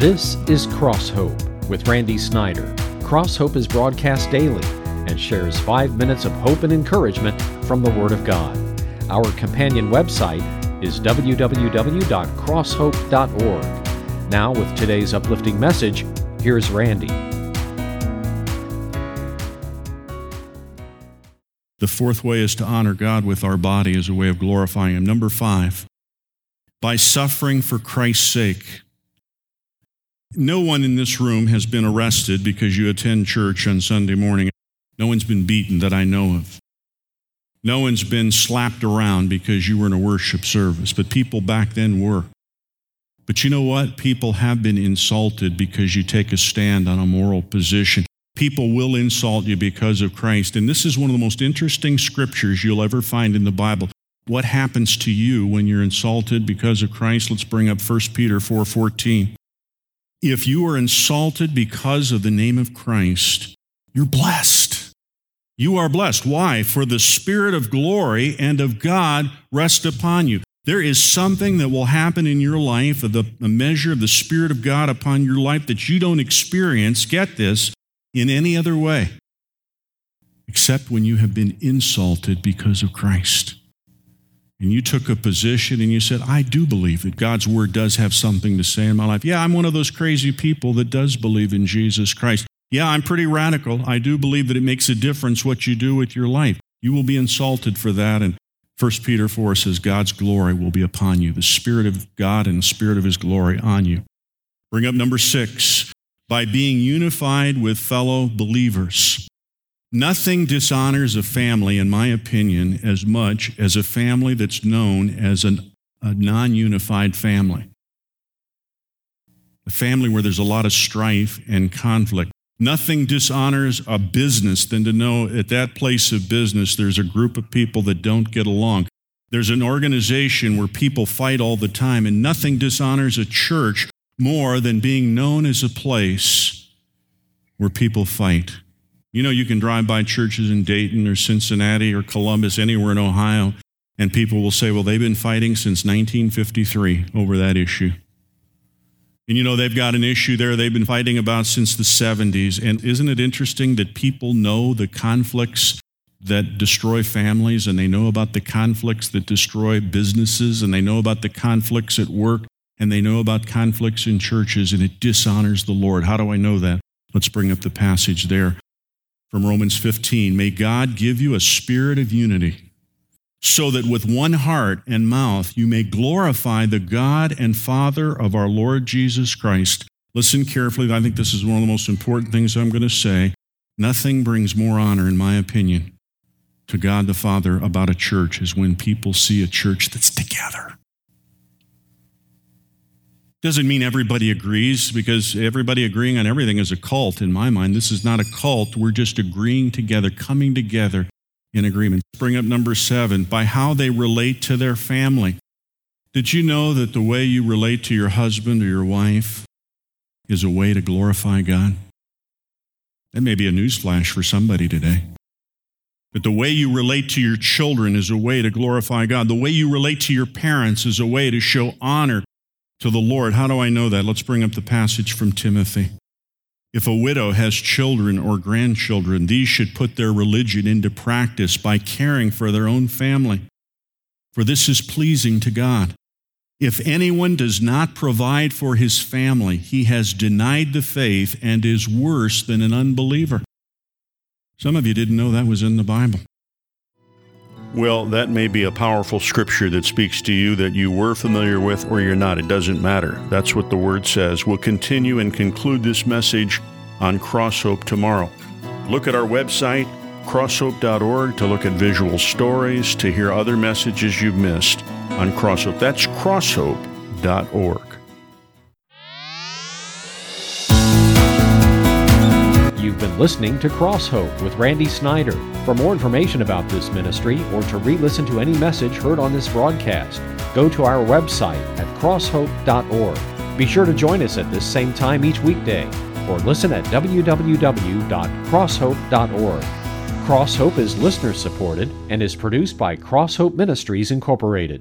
This is Cross Hope with Randy Snyder. Cross Hope is broadcast daily and shares 5 minutes of hope and encouragement from the Word of God. Our companion website is www.crosshope.org. Now, with today's uplifting message, here's Randy. The fourth way is to honor God with our body as a way of glorifying Him. Number 5, by suffering for Christ's sake. No one in this room has been arrested because you attend church on Sunday morning. No one's been beaten that I know of. No one's been slapped around because you were in a worship service, but people back then were. But you know what? People have been insulted because you take a stand on a moral position. People will insult you because of Christ. And this is one of the most interesting scriptures you'll ever find in the Bible. What happens to you when you're insulted because of Christ? Let's bring up 1 Peter 4:14. If you are insulted because of the name of Christ, you're blessed. You are blessed. Why? For the Spirit of glory and of God rest upon you. There is something that will happen in your life, a measure of the Spirit of God upon your life that you don't experience, get this, in any other way, except when you have been insulted because of Christ. And you took a position and you said, I do believe that God's Word does have something to say in my life. Yeah, I'm one of those crazy people that does believe in Jesus Christ. Yeah, I'm pretty radical. I do believe that it makes a difference what you do with your life. You will be insulted for that. And 1 Peter 4 says, God's glory will be upon you, the Spirit of God and the Spirit of His glory on you. Bring up number 6, by being unified with fellow believers. Nothing dishonors a family, in my opinion, as much as a family that's known as a non-unified family. A family where there's a lot of strife and conflict. Nothing dishonors a business than to know at that place of business there's a group of people that don't get along. There's an organization where people fight all the time, and nothing dishonors a church more than being known as a place where people fight. You know, you can drive by churches in Dayton or Cincinnati or Columbus, anywhere in Ohio, and people will say, well, they've been fighting since 1953 over that issue. And you know, they've got an issue there they've been fighting about since the 70s. And isn't it interesting that people know the conflicts that destroy families, and they know about the conflicts that destroy businesses, and they know about the conflicts at work, and they know about conflicts in churches, and it dishonors the Lord. How do I know that? Let's bring up the passage there. From Romans 15, may God give you a spirit of unity, so that with one heart and mouth you may glorify the God and Father of our Lord Jesus Christ. Listen carefully. I think this is one of the most important things I'm going to say. Nothing brings more honor, in my opinion, to God the Father about a church is when people see a church that's together. Doesn't mean everybody agrees, because everybody agreeing on everything is a cult. In my mind, this is not a cult. We're just agreeing together, coming together in agreement. Bring up number 7, by how they relate to their family. Did you know that the way you relate to your husband or your wife is a way to glorify God? That may be a newsflash for somebody today. But the way you relate to your children is a way to glorify God. The way you relate to your parents is a way to show honor to the Lord. How do I know that? Let's bring up the passage from Timothy. If a widow has children or grandchildren, these should put their religion into practice by caring for their own family, for this is pleasing to God. If anyone does not provide for his family, he has denied the faith and is worse than an unbeliever. Some of you didn't know that was in the Bible. Well, that may be a powerful scripture that speaks to you that you were familiar with or you're not. It doesn't matter. That's what the Word says. We'll continue and conclude this message on Cross Hope tomorrow. Look at our website, crosshope.org, to look at visual stories, to hear other messages you've missed on Cross Hope. That's crosshope.org. You've been listening to Cross Hope with Randy Snyder. For more information about this ministry or to re-listen to any message heard on this broadcast, go to our website at crosshope.org. Be sure to join us at this same time each weekday, or listen at www.crosshope.org. Cross Hope is listener-supported and is produced by Cross Hope Ministries, Incorporated.